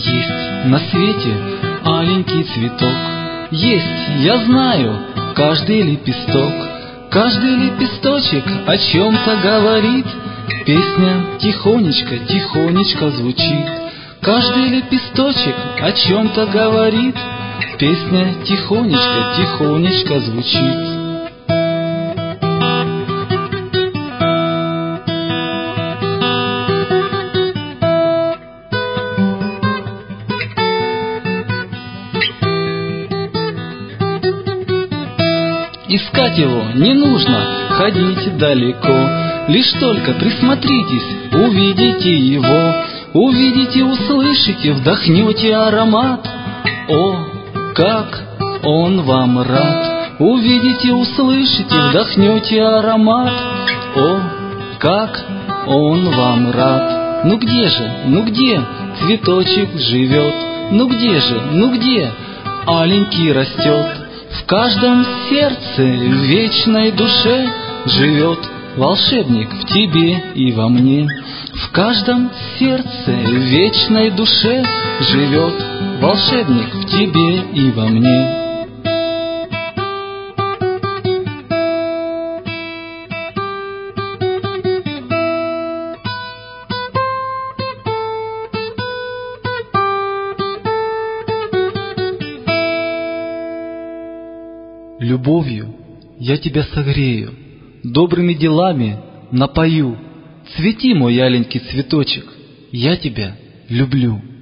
Есть на свете аленький цветок, есть, я знаю, каждый лепесток. Каждый лепесточек о чем-то говорит, песня тихонечко, тихонечко звучит. Каждый лепесточек о чем-то говорит, песня тихонечко, тихонечко звучит. Искать его не нужно, ходить далеко, лишь только присмотритесь, увидите его. Увидите, услышите, вдохнете аромат. О, как он вам рад! Увидите, услышите, вдохнете аромат. О, как он вам рад! Ну где цветочек живет? Ну где аленький растет? В каждом сердце, в вечной душе живет волшебник в тебе и во мне. В каждом сердце, в вечной душе живет волшебник в тебе и во мне. Любовью я тебя согрею, добрыми делами напою. Цвети, мой аленький цветочек, я тебя люблю.